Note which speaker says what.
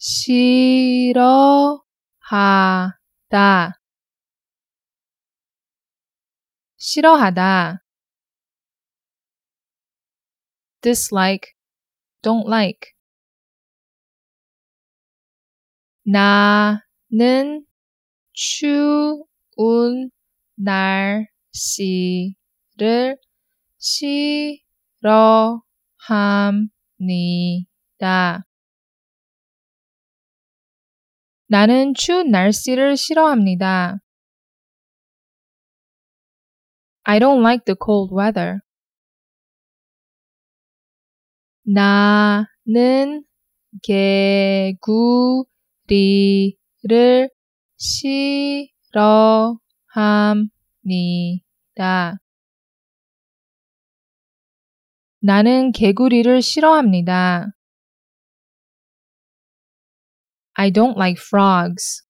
Speaker 1: 싫어하다. 싫어하다. dislike, don't like. 나는 추운 날씨를 싫어합니다. 나는 추운 날씨를 싫어합니다. I don't like the cold weather. 나는 개구리를 싫어합니다. 나는 개구리를 싫어합니다. I don't like frogs.